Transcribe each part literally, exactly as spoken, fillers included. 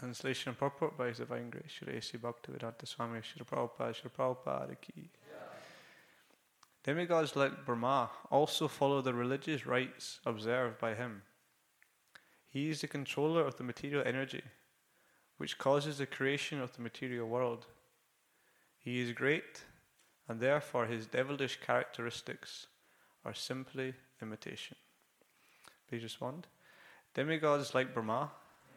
Translation and purport by His Divine Grace, Sri A C Bhaktivedanta Swami, Sri Prabhupada, Sri Prabhupada ki. Demigods like Brahma also follow the religious rites observed by him. He is the controller of the material energy, which causes the creation of the material world. He is great, and therefore his devilish characteristics are simply imitation. Please respond. Demigods like Brahma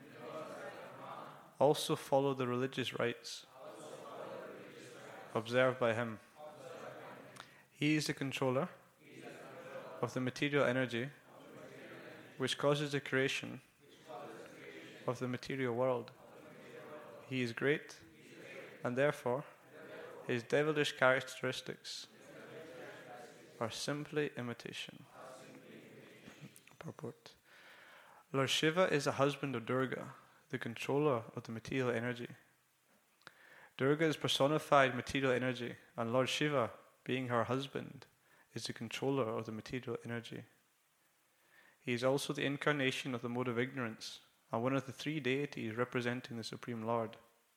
also follow the religious rites observed by him. He is the controller of the material energy, which causes the creation of the material world. He is great, and therefore his devilish characteristics are simply imitation. Purport. Lord Shiva is the husband of Durga, the controller of the material energy. Durga is personified material energy, and Lord Shiva, being her husband, is the controller of the material energy. He is also the incarnation of the mode of ignorance, and one of the three deities representing the Supreme Lord.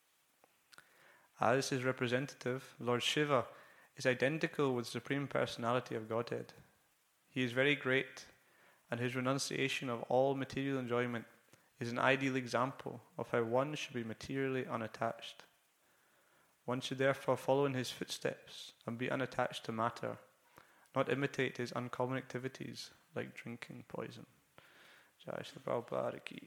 As his representative, Lord Shiva is identical with the Supreme Personality of Godhead. He is very great, and his renunciation of all material enjoyment is an ideal example of how one should be materially unattached. One should therefore follow in his footsteps and be unattached to matter, not imitate his uncommon activities like drinking poison. Jai Shri Prabhupada ki.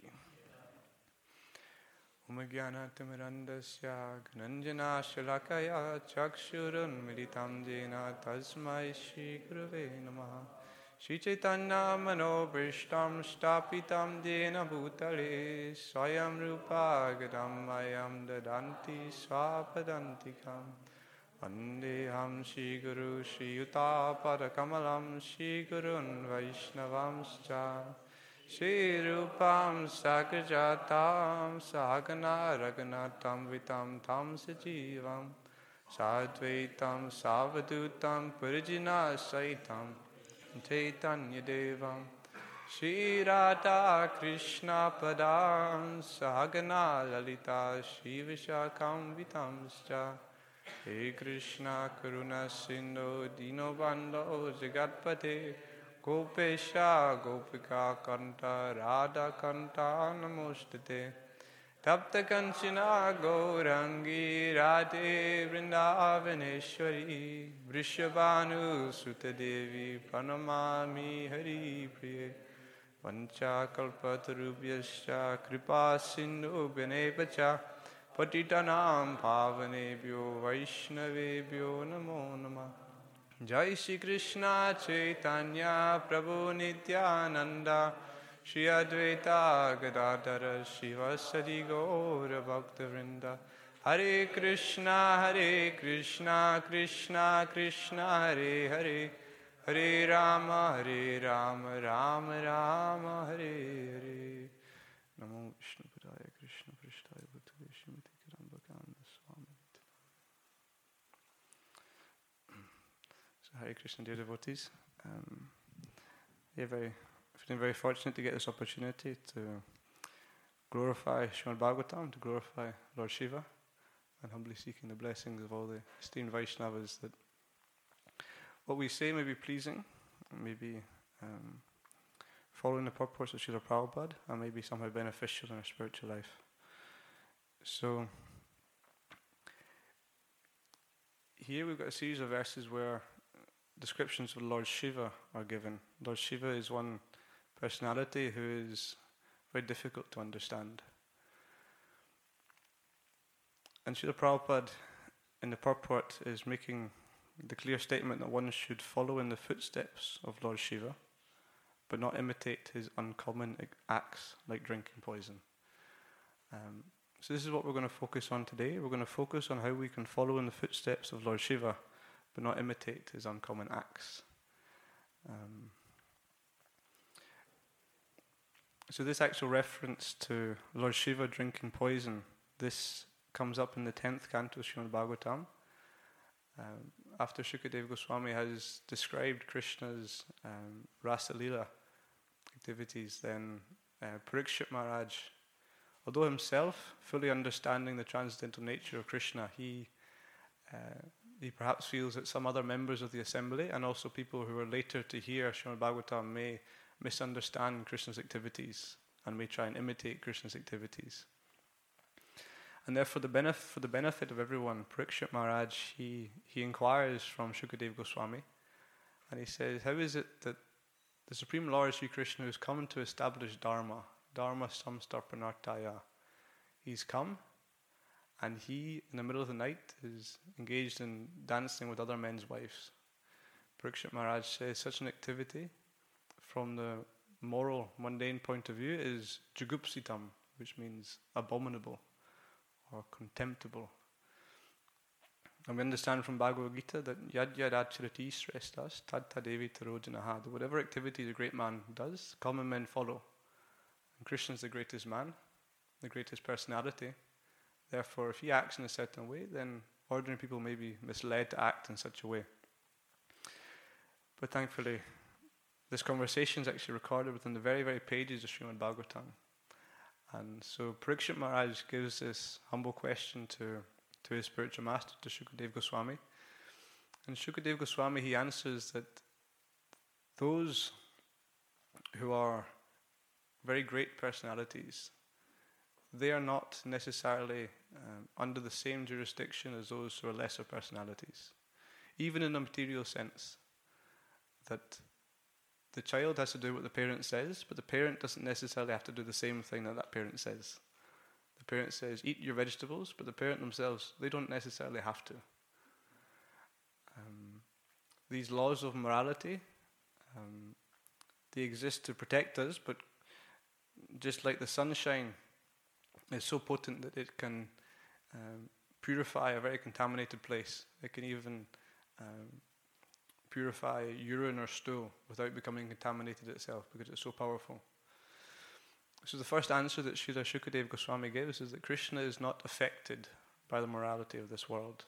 Om Jnana Timirandasya Gnanjana Shalakaya Chakshurun Militam Jena Tasmai Shri Gurave Namaha Shri Chaitanya Mano Brishtam Stapitam Jena Bhutale Swayam Rupa Gadam Mayam Dadanti Swapadantikam Vandeham Shri Guru Shri Yuta Padakamalam Shri Gurun Vaishnavamscha Shri Rupam Sagrajatam Sagana Raghunatam Vitam Tam Sajivam Sadvaitam Savadutam Purijina Saitam Chaitanya Devam Shri Radha Krishna Padam Sagana Lalita Shri Vishakam Vitamscha He Krishna Karuna Sindhu Dino Bando Jagatpate Gopesha Gopika Kanta Radha Kanta Namostate Tapta Kanchana Gaurangi Radhe Vrindavaneshwari Vrishabhanu Sutta Devi Pranamami Hari Priye Vancha Kalpatarubhyascha Kripa Sindhu Bhinevacha Patitanam Pavanebhyo Vaishnavebhyo Namo Namah Jai Shri Krishna Chaitanya Prabhu Nityananda Shri Advaita Gadadhara Shivasadi Gaura Bhaktivinoda Hare Krishna Hare Krishna Krishna Krishna Hare Hare Hare Rama Hare Rama Rama Rama Hare Hare Namo Vishnu Padaya Krishna Prishtaya Bhutale Shrimati Kirambakanda Swami. So Hare Krishna, dear devotees. Um, yeah, very feeling very fortunate to get this opportunity to glorify Srimad Bhagavatam, to glorify Lord Shiva, and humbly seeking the blessings of all the esteemed Vaishnavas that what we say may be pleasing, may be um, following the purpose of Srila Prabhupada, and may be somehow beneficial in our spiritual life. So, here we've got a series of verses where descriptions of Lord Shiva are given. Lord Shiva is one personality who is very difficult to understand. And Srila Prabhupada in the purport is making the clear statement that one should follow in the footsteps of Lord Shiva, but not imitate his uncommon acts like drinking poison. Um, so this is what we're going to focus on today. We're going to focus on how we can follow in the footsteps of Lord Shiva, but not imitate his uncommon acts. Um, so this actual reference to Lord Shiva drinking poison, this comes up in the tenth canto of Srimad Bhagavatam. Um, after Shukadeva Goswami has described Krishna's um, Rasa Leela activities, then uh, Parikshit Maharaj although himself fully understanding the transcendental nature of Krishna, he uh, he perhaps feels that some other members of the assembly and also people who are later to hear Srimad Bhagavatam may misunderstand Krishna's activities and may try and imitate Krishna's activities. And therefore, the benef- for the benefit of everyone, Parikshit Maharaj, he, he inquires from Shukadeva Goswami, and he says, how is it that the Supreme Lord Sri Krishna has come to establish Dharma, Dharma samstarpanartaya, he's come, and he, in the middle of the night, is engaged in dancing with other men's wives. Parikshit Maharaj says such an activity, from the moral, mundane point of view, is jugupsitam, which means abominable or contemptible. And we understand from Bhagavad Gita that yad yad acharati srestas tad tadevi tarojanaha, that whatever activity a great man does, common men follow. And Krishna is the greatest man, the greatest personality. Therefore, if he acts in a certain way, then ordinary people may be misled to act in such a way. But thankfully, this conversation is actually recorded within the very, very pages of Srimad Bhagavatam. And so Parikshit Maharaj gives this humble question to, to his spiritual master, to Shukadeva Goswami. And Shukadeva Goswami, he answers that those who are very great personalities, they are not necessarily um, under the same jurisdiction as those who are lesser personalities. Even in a material sense, that the child has to do what the parent says, but the parent doesn't necessarily have to do the same thing that that parent says. The parent says, eat your vegetables, but the parent themselves, they don't necessarily have to. Um, these laws of morality, um, they exist to protect us, but just like the sunshine is so potent that it can um, purify a very contaminated place. It can even um, purify urine or stool without becoming contaminated itself because it's so powerful. So the first answer that Srila Shukadeva Goswami gives is that Krishna is not affected by the morality of this world.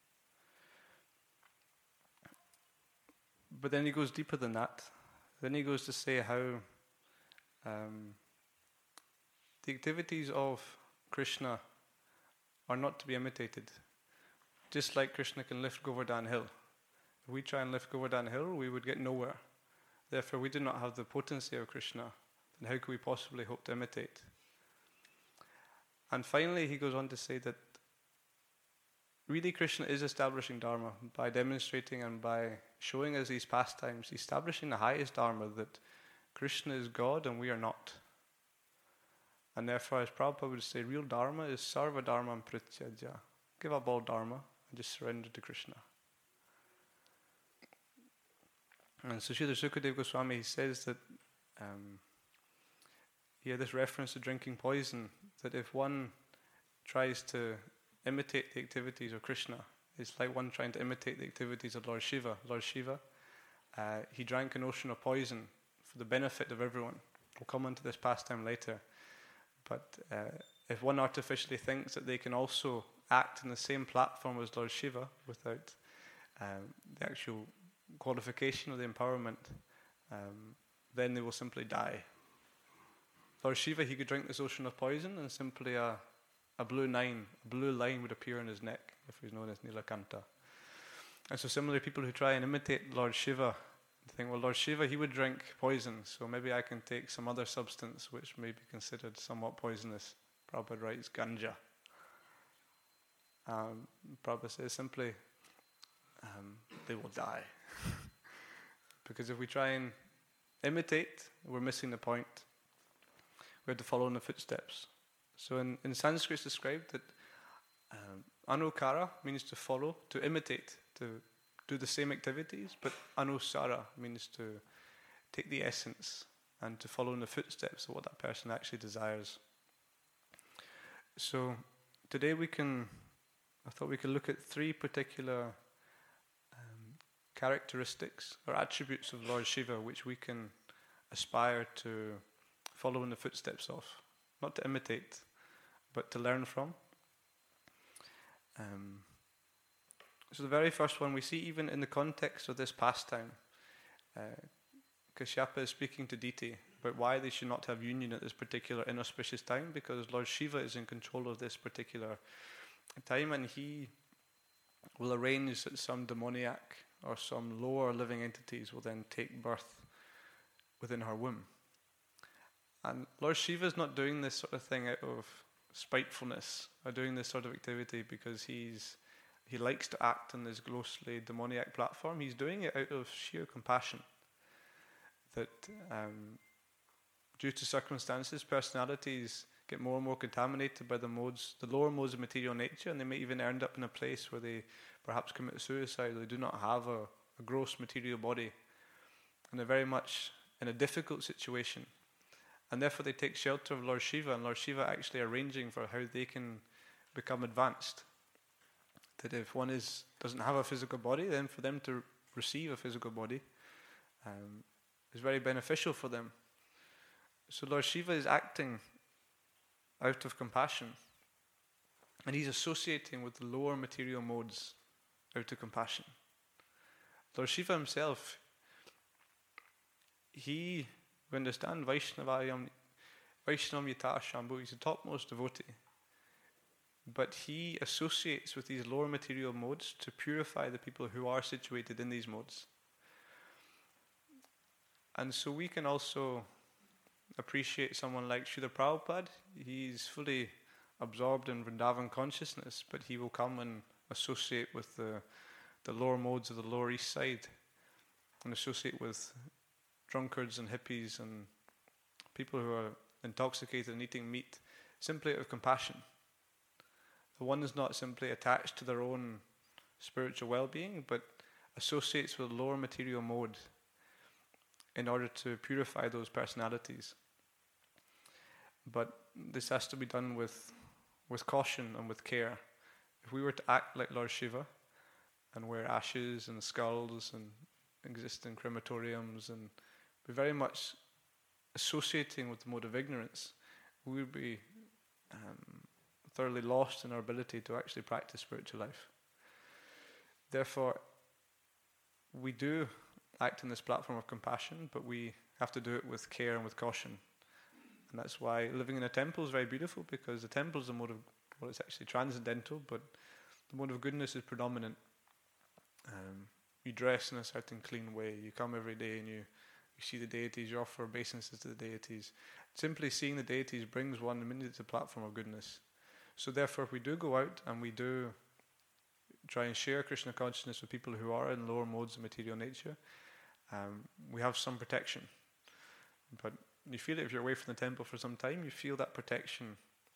But then he goes deeper than that. Then he goes to say how um, the activities of Krishna are not to be imitated. Just like Krishna can lift Govardhan Hill. If we try and lift Govardhan Hill, we would get nowhere. Therefore, we do not have the potency of Krishna. Then how could we possibly hope to imitate? And finally, he goes on to say that really Krishna is establishing Dharma by demonstrating and by showing us these pastimes, establishing the highest Dharma, that Krishna is God and we are not. And therefore, as Prabhupada would say, real Dharma is sarva dharma prityaja. Give up all Dharma and just surrender to Krishna. And so Srila Shukadeva Goswami, he says that um, he had this reference to drinking poison, that if one tries to imitate the activities of Krishna, it's like one trying to imitate the activities of Lord Shiva. Lord Shiva, uh, he drank an ocean of poison for the benefit of everyone. We'll come on to this pastime later. But uh, if one artificially thinks that they can also act in the same platform as Lord Shiva without um, the actual qualification or the empowerment, um, then they will simply die. Lord Shiva, he could drink this ocean of poison and simply a, a blue line, a blue line would appear on his neck if he's known as Nilakanta. And so similarly, people who try and imitate Lord Shiva think, well, Lord Shiva, he would drink poison, so maybe I can take some other substance which may be considered somewhat poisonous. Prabhupada writes ganja. Um, Prabhupada says simply, um, they will die. Because if we try and imitate, we're missing the point. We have to follow in the footsteps. So in, in Sanskrit it's described that um, anukara means to follow, to imitate, to do the same activities, but anusara means to take the essence and to follow in the footsteps of what that person actually desires. So today we can, I thought we could look at three particular um, characteristics or attributes of Lord Shiva which we can aspire to follow in the footsteps of. Not to imitate, but to learn from. Um, so the very first one we see even in the context of this pastime, uh, Kashyapa is speaking to Diti about why they should not have union at this particular inauspicious time, because Lord Shiva is in control of this particular time, and he will arrange that some demoniac or some lower living entities will then take birth within her womb. And Lord Shiva is not doing this sort of thing out of spitefulness or doing this sort of activity because he's he likes to act on this grossly demoniac platform. He's doing it out of sheer compassion that um, due to circumstances, personalities get more and more contaminated by the modes, the lower modes of material nature, and they may even end up in a place where they perhaps commit suicide. They do not have a, a gross material body, and they're very much in a difficult situation. And therefore they take shelter of Lord Shiva, and Lord Shiva actually arranging for how they can become advanced. That if one is doesn't have a physical body, then for them to receive a physical body um, is very beneficial for them. So Lord Shiva is acting out of compassion, and he's associating with the lower material modes out of compassion. Lord Shiva himself, he, we understand Vaishnavayam, Vaishnavam Yata Shambhu, he's the topmost devotee, but he associates with these lower material modes to purify the people who are situated in these modes. And so we can also appreciate someone like Srila Prabhupada. He's fully absorbed in Vrindavan consciousness, but he will come and associate with the, the lower modes of the Lower East Side and associate with drunkards and hippies and people who are intoxicated and eating meat simply out of compassion. The one is not simply attached to their own spiritual well-being, but associates with lower material mode in order to purify those personalities. But this has to be done with with caution and with care. If we were to act like Lord Shiva and wear ashes and skulls and exist in crematoriums and be very much associating with the mode of ignorance, we would be um, thoroughly lost in our ability to actually practice spiritual life. Therefore, we do act in this platform of compassion, but we have to do it with care and with caution. And that's why living in a temple is very beautiful, because the temple is a mode of, well, it's actually transcendental, but the mode of goodness is predominant. Um, you dress in a certain clean way. You come every day and you, you see the deities, you offer obeisances to the deities. Simply seeing the deities brings one immediately to the platform of goodness. So therefore, if we do go out and we do try and share Krishna consciousness with people who are in lower modes of material nature, um, we have some protection. But you feel it if you're away from the temple for some time, you feel that protection.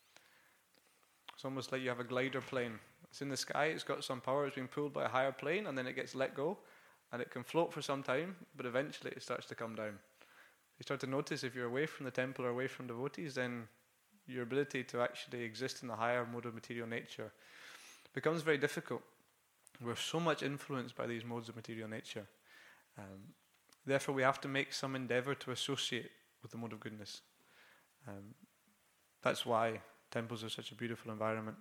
It's almost like you have a glider plane. It's in the sky, it's got some power, it's being pulled by a higher plane, and then it gets let go, and it can float for some time, but eventually it starts to come down. You start to notice if you're away from the temple or away from devotees, then your ability to actually exist in the higher mode of material nature becomes very difficult. We're so much influenced by these modes of material nature. Um, therefore, we have to make some endeavor to associate with the mode of goodness. Um, that's why temples are such a beautiful environment.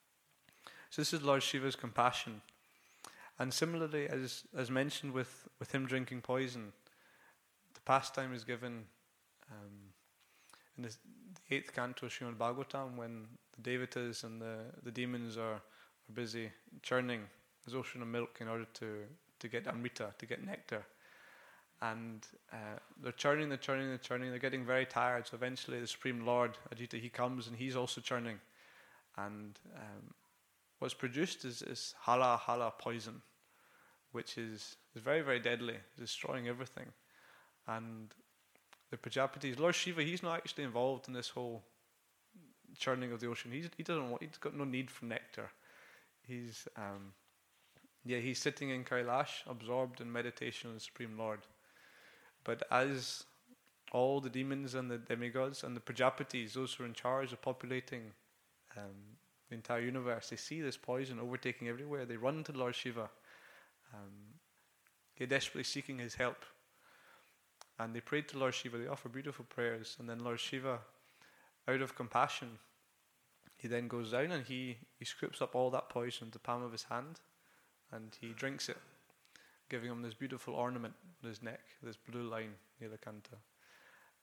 So this is Lord Shiva's compassion. And similarly, as as mentioned with, with him drinking poison, the pastime is given um, in the, the eighth canto of Srimad Bhagavatam, when the devatas and the, the demons are, are busy churning this ocean of milk in order to, to get amrita, to get nectar. And uh, they're churning, they're churning, they're churning, they're getting very tired, so eventually the Supreme Lord, Ajita, he comes and he's also churning. And um, what's produced is, is hala hala poison, which is, is very, very deadly, destroying everything. And the Prajapatis, Lord Shiva, he's not actually involved in this whole churning of the ocean. He's, he doesn't want, he's got no need for nectar. He's, um, yeah, he's sitting in Kailash, absorbed in meditation on the Supreme Lord. But as all the demons and the demigods and the Prajapatis, those who are in charge of populating um, the entire universe, they see this poison overtaking everywhere. They run to Lord Shiva. Um, they're desperately seeking his help. And they pray to Lord Shiva. They offer beautiful prayers. And then Lord Shiva, out of compassion, he then goes down and he, he scoops up all that poison with the palm of his hand. And he drinks it, giving him this beautiful ornament on his neck, this blue line, Nilakanta.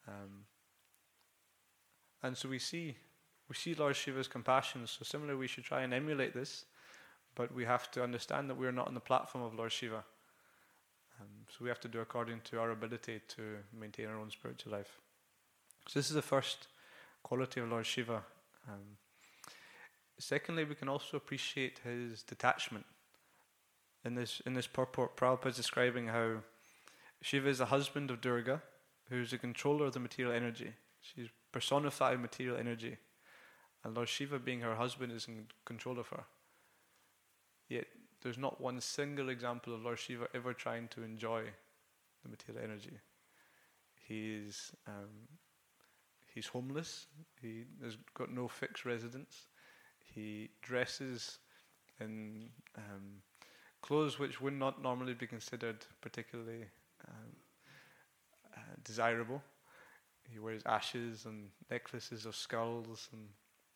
Um, and so we see we see Lord Shiva's compassion. So similarly, we should try and emulate this, but we have to understand that we are not on the platform of Lord Shiva. Um, so we have to do according to our ability to maintain our own spiritual life. So this is the first quality of Lord Shiva. Um, secondly, we can also appreciate his detachment. In this in this purport, Prabhupada is describing how Shiva is the husband of Durga, who is the controller of the material energy. She's personified material energy. And Lord Shiva, being her husband, is in control of her. Yet there's not one single example of Lord Shiva ever trying to enjoy the material energy. He's um, he's homeless. He has got no fixed residence. He dresses in um, clothes which would not normally be considered particularly um, uh, desirable. He wears ashes and necklaces of skulls, and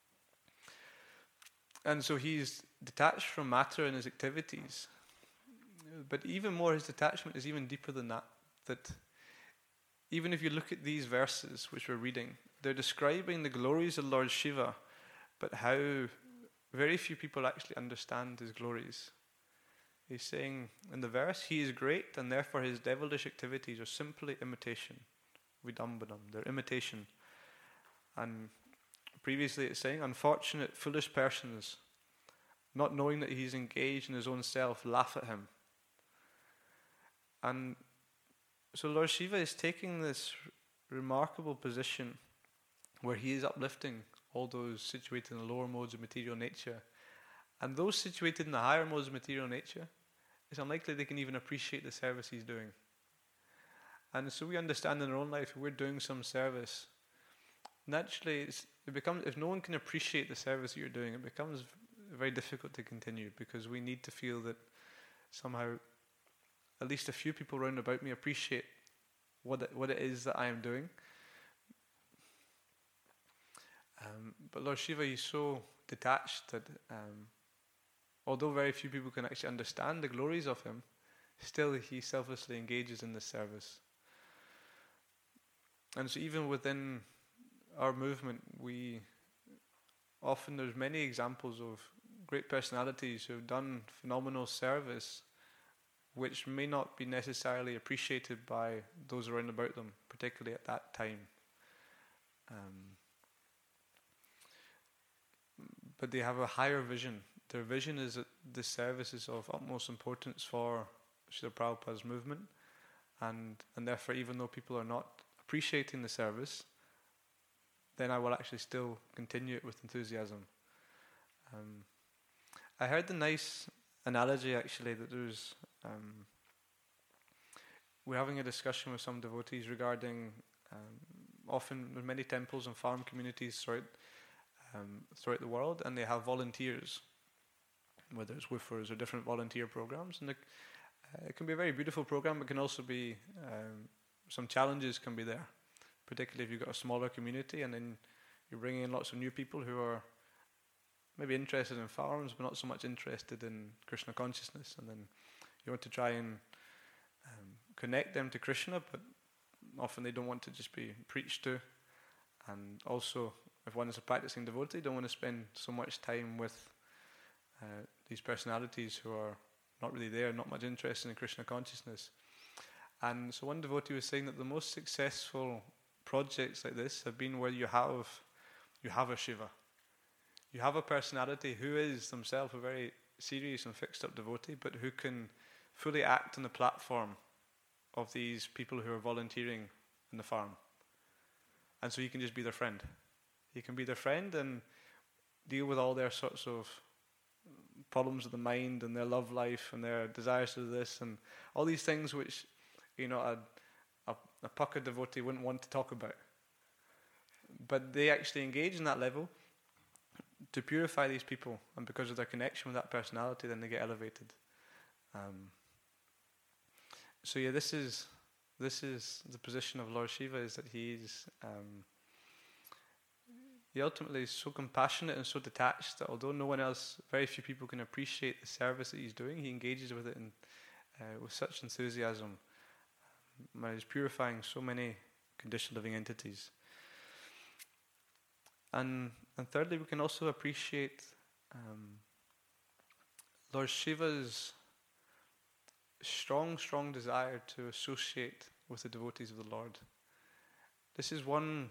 and so he's detached from matter and his activities. But even more, his detachment is even deeper than that. That even if you look at these verses which we're reading, they're describing the glories of Lord Shiva, but how very few people actually understand his glories. He's saying in the verse, he is great, and therefore his devilish activities are simply imitation. Vidambanam, they're imitation. And previously it's saying, unfortunate, foolish persons, not knowing that he's engaged in his own self, laugh at him. And so Lord Shiva is taking this remarkable position where he is uplifting all those situated in the lower modes of material nature. And those situated in the higher modes of material nature, it's unlikely they can even appreciate the service he's doing. And so we understand in our own life, if we're doing some service, naturally it's, it becomes, if no one can appreciate the service that you're doing, it becomes very difficult to continue, because we need to feel that somehow at least a few people round about me appreciate what it, what it is that I am doing. Um, but Lord Shiva, he's so detached that um, although very few people can actually understand the glories of him, still he selflessly engages in this service. And so even within our movement, we often, there's many examples of great personalities who have done phenomenal service which may not be necessarily appreciated by those around about them, particularly at that time. Um, but they have a higher vision. Their vision is that this service is of utmost importance for Srila Prabhupada's movement, and, and therefore even though people are not appreciating the service, then I will actually still continue it with enthusiasm. Um, I heard the nice analogy actually that there's um, we're having a discussion with some devotees regarding um, often there's many temples and farm communities throughout um, throughout the world, and they have volunteers, whether it's woofers or different volunteer programs, and the, uh, it can be a very beautiful program. It can also be um, some challenges can be there, particularly if you've got a smaller community and then you're bringing in lots of new people who are maybe interested in farms but not so much interested in Krishna consciousness, and then you want to try and um, connect them to Krishna, but often they don't want to just be preached to. And also, if one is a practicing devotee, don't want to spend so much time with uh, these personalities who are not really there, not much interested in Krishna consciousness. And so one devotee was saying that the most successful projects like this have been where you have you have a Shiva. You have a personality who is themselves a very serious and fixed up devotee, but who can fully act on the platform of these people who are volunteering in the farm. And so you can just be their friend. You can be their friend and deal with all their sorts of problems of the mind and their love life and their desires to do this and all these things which, you know, a, a, a pucker devotee wouldn't want to talk about. But they actually engage in that level to purify these people, and because of their connection with that personality, then they get elevated. Um, so yeah, this is this is the position of Lord Shiva, is that he's um, he ultimately is so compassionate and so detached that although no one else, very few people can appreciate the service that he's doing, he engages with it in, uh, with such enthusiasm. Um, he's purifying so many conditioned living entities. And and thirdly, we can also appreciate um, Lord Shiva's strong, strong desire to associate with the devotees of the Lord. This is one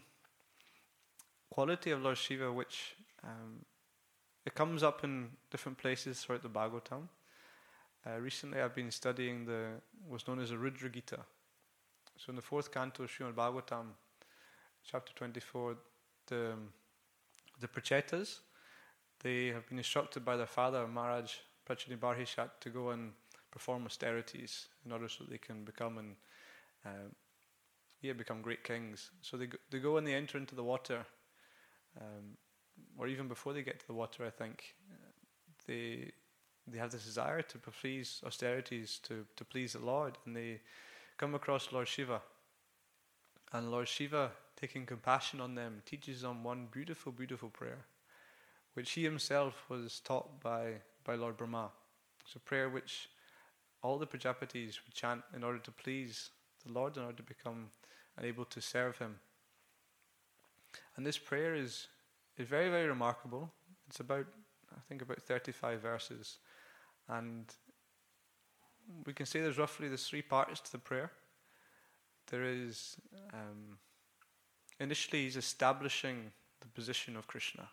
quality of Lord Shiva which um, it comes up in different places throughout the Bhagavatam. Uh, recently I've been studying the what's known as the Rudra Gita. So in the fourth canto of Srimad Bhagavatam, chapter twenty-four, the, the Prachetas, they have been instructed by their father, Maharaj Prachini Barhishat, to go and perform austerities in order so that they can become and uh, yeah, become great kings. So they go, they go and they enter into the water, um, or even before they get to the water, I think, uh, they they have this desire to please austerities, to, to please the Lord, and they come across Lord Shiva. And Lord Shiva, taking compassion on them, teaches them one beautiful, beautiful prayer, which he himself was taught by, by Lord Brahma. It's a prayer which all the Prajapatis would chant in order to please the Lord, in order to become able to serve him. And this prayer is, is very, very remarkable. It's about, I think, about thirty-five verses. And we can say there's roughly there's three parts to the prayer. There is, um, initially he's establishing the position of Krishna.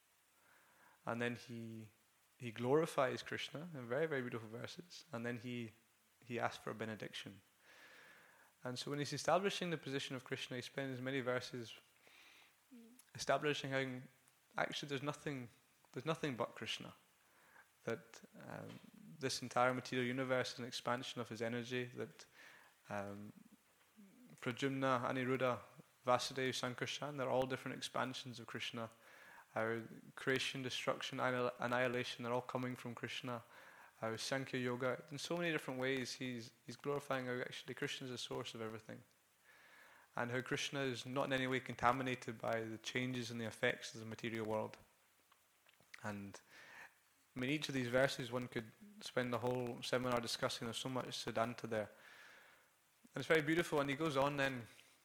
And then he he glorifies Krishna in very, very beautiful verses. And then he, he asks for a benediction. And so when he's establishing the position of Krishna, he spends many verses establishing how actually there's nothing, there's nothing but Krishna. That um, this entire material universe is an expansion of his energy, that um, Pradyumna, Aniruddha, Vasudeva, Sankarshan, they're all different expansions of Krishna. Our creation, destruction, annihilation, they're all coming from Krishna. Our Sankhya Yoga, in so many different ways, he's he's glorifying how actually Krishna is the source of everything. And how Krishna is not in any way contaminated by the changes and the effects of the material world. And I mean, each of these verses, one could spend the whole seminar discussing. There's so much Siddhanta there. And it's very beautiful, and he goes on then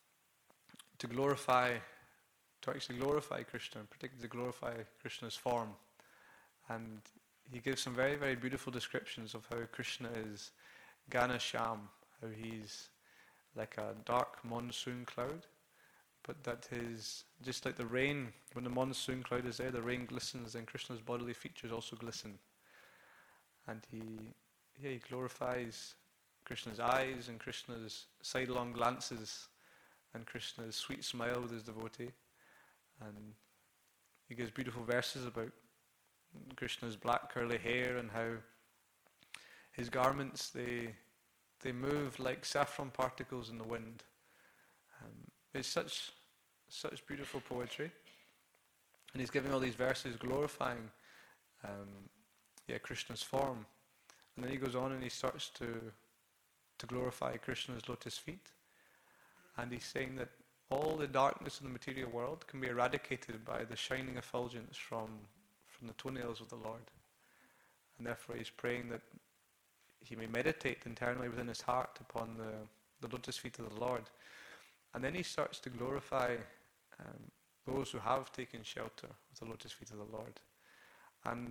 to glorify, to actually glorify Krishna, and particularly to glorify Krishna's form. And he gives some very, very beautiful descriptions of how Krishna is Gana Sham, how he's like a dark monsoon cloud, but that his, just like the rain, when the monsoon cloud is there, the rain glistens, then Krishna's bodily features also glisten. And he, yeah, he glorifies Krishna's eyes and Krishna's sidelong glances and Krishna's sweet smile with his devotee. And he gives beautiful verses about Krishna's black curly hair and how his garments, they they move like saffron particles in the wind. Um, it's such such beautiful poetry, and he's giving all these verses glorifying um, yeah Krishna's form, and then he goes on and he starts to to glorify Krishna's lotus feet, and he's saying that all the darkness of the material world can be eradicated by the shining effulgence from from the toenails of the Lord. And therefore he's praying that he may meditate internally within his heart upon the, the lotus feet of the Lord. And then he starts to glorify um, those who have taken shelter with the lotus feet of the Lord. And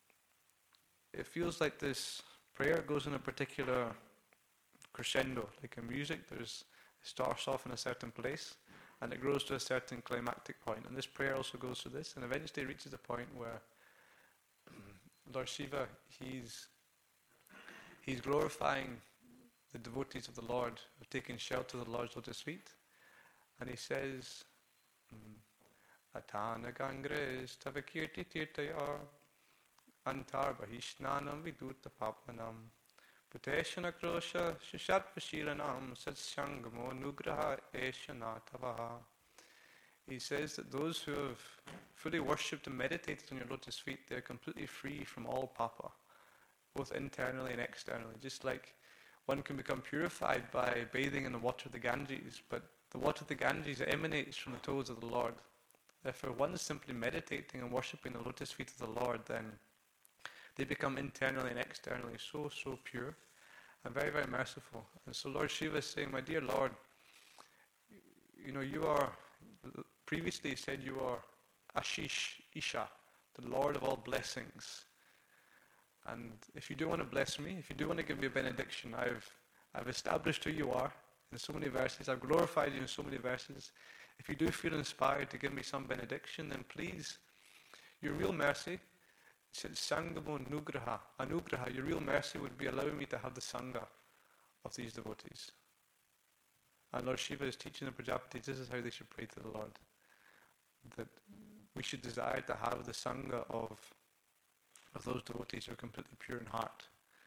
it feels like this prayer goes in a particular crescendo, like in music. There's, it starts off in a certain place, and it grows to a certain climactic point. And this prayer also goes to this, and eventually it reaches a point where Lord Shiva, he's he's glorifying the devotees of the Lord who have taken shelter of the Lord's lotus feet. And he says, Atana Gangres Tavakirti Tirtaya Antar Bahishnanam Viduta Papanam Puteshana Krosha Shishatpashiranam Satsyangamo Nugraha Eshanatavaha. He says that those who have fully worshipped and meditated on your lotus feet, they are completely free from all papa, both internally and externally. Just like one can become purified by bathing in the water of the Ganges, but the water of the Ganges emanates from the toes of the Lord. Therefore, one is simply meditating and worshipping the lotus feet of the Lord, then they become internally and externally so, so pure and very, very merciful. And so Lord Shiva is saying, my dear Lord, you know, you are, previously said you are Ashish Isha, the Lord of all blessings. And if you do want to bless me, if you do want to give me a benediction, I've I've established who you are in so many verses. I've glorified you in so many verses. If you do feel inspired to give me some benediction, then please, your real mercy, Sangamo Anugraha, Anugraha, your real mercy would be allowing me to have the Sangha of these devotees. And Lord Shiva is teaching the Prajapatis, this is how they should pray to the Lord. That we should desire to have the Sangha of, of those devotees who are completely pure in heart.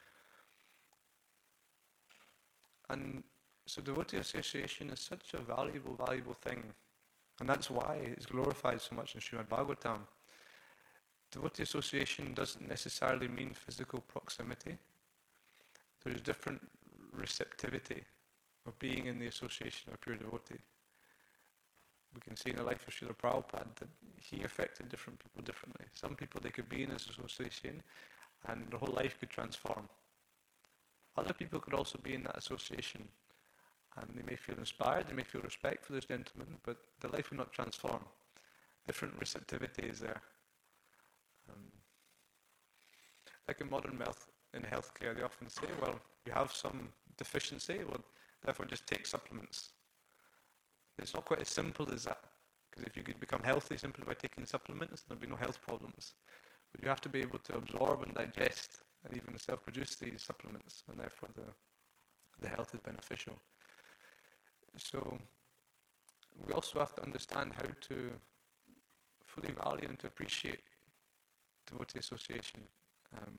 And so devotee association is such a valuable, valuable thing. And that's why it's glorified so much in Srimad Bhagavatam. Devotee association doesn't necessarily mean physical proximity. There's different receptivity of being in the association of a pure devotee. We can see in the life of Srila Prabhupada that he affected different people differently. Some people, they could be in this association and their whole life could transform. Other people could also be in that association and they may feel inspired, they may feel respect for this gentleman, but their life will not transform. Different receptivity is there. Um, like in modern health, in healthcare, they often say, well, you have some deficiency, well, therefore just take supplements. It's not quite as simple as that, because if you could become healthy simply by taking supplements, there'll be no health problems. But you have to be able to absorb and digest and even self-produce these supplements, and therefore the, the health is beneficial. So we also have to understand how to fully value and to appreciate devotee association, um,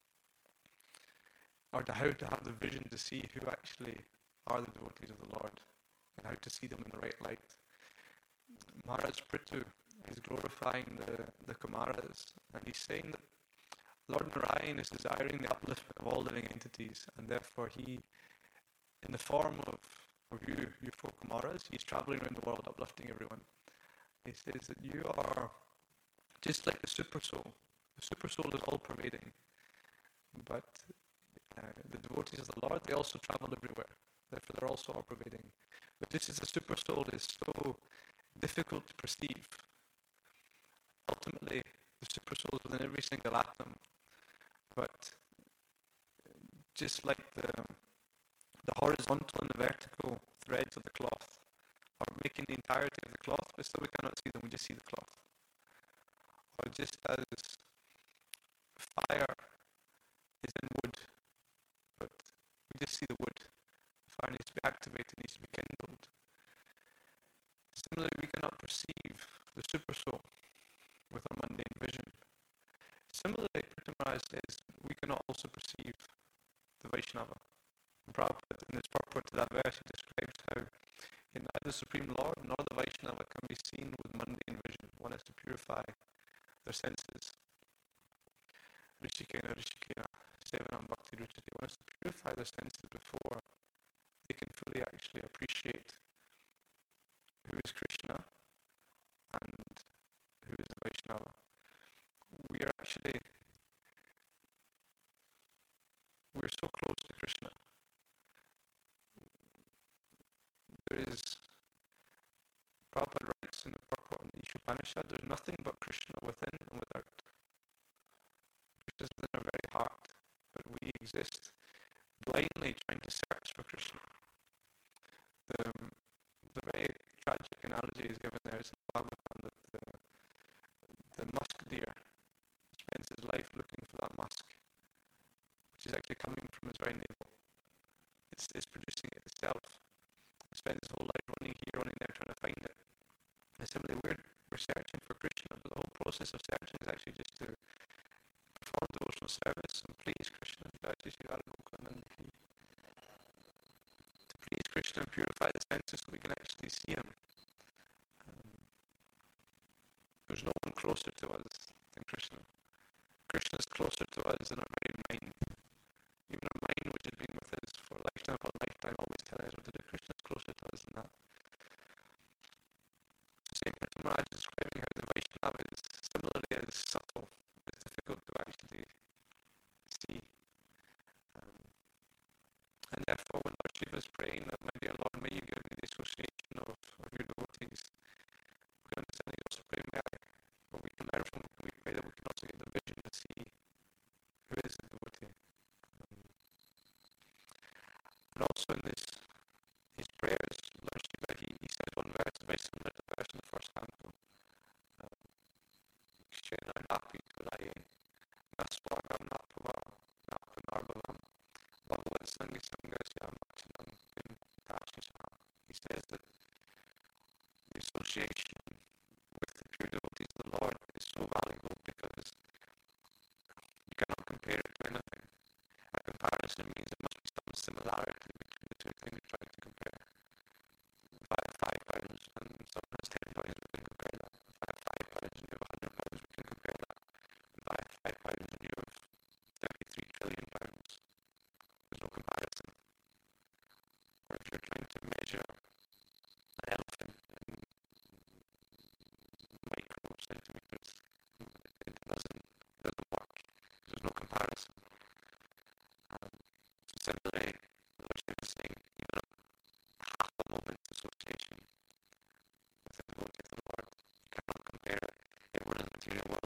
or to how to have the vision to see who actually are the devotees of the Lord, and how to see them in the right light. Maharaj Prithu is glorifying the, the Kumaras, and he's saying that Lord Narayan is desiring the upliftment of all living entities, and therefore he, in the form of, of you, you four Kumaras, he's traveling around the world uplifting everyone. He says that you are just like the super soul. The super soul is all pervading, but uh, the devotees of the Lord, they also travel everywhere. Therefore they're also all pervading. But just as the super soul is so difficult to perceive, ultimately the super soul is within every single atom. But just like the the horizontal and the vertical threads of the cloth are making the entirety of the cloth, but still we cannot see them, we just see the cloth. Or just as fire is in wood, but we just see the wood. The fire needs to be activated, needs to be kindled. Similarly, we cannot perceive the super soul with our mundane vision. Similarly, Prithu Maharaj says we cannot also perceive the Vaishnava. And Prabhupada, in his purport to that verse, he describes how in neither the Supreme Lord nor the Vaishnava can be seen with mundane vision. One has to purify their senses. Rishikena, Rishikena, Sevanam Bhakti Ruchati. One has to purify their senses before they can fully actually appreciate who is Krishna and who is the Vaishnava. We are actually, we're so close to Krishna. There is, Prabhupada writes in the purport on the Ishopanishad, there's nothing but Krishna within and without. Krishna is within our very heart, but we exist blindly trying to search for Krishna. The, the very tragic analogy is given there is in Bhagavatam that the, the musk deer spends his life looking for that musk, which is actually coming from his very navel. It's, it's producing it itself. It spends his whole life running here, running there, trying to find it. And similarly, we're, we're searching for Krishna, but the whole process of searching is actually just to perform devotional service and please Krishna. To please Krishna and purify the senses so we can actually see him. Um, there's no one closer to us than Krishna. Krishna is closer to us in our very mind. Even our mind, which has been with us for lifetime upon lifetime, always telling us what to do. Krishna is closer to us than that. Saint Prithu Maharaj is describing how the Vaishnava is similarly as subtle. It's difficult to actually see. Um, and therefore, when Lord Shiva is praying that, my dear Lord, may you give me the association of, of your there means there must be some similarity between the two things you're trying to compare. If I have five pounds and someone has ten pounds, we can compare that. If I have five pounds and you have one hundred pounds, we can compare that. If I have five pounds and you have thirty-three trillion pounds, there's no comparison. Or if you're trying to measure an elephant in micro centimeters, it doesn't, it doesn't work. There's no comparison. Um, so similarly, what you're saying, even a half a moment's association with the devotee of the Lord, you cannot compare it with the material world.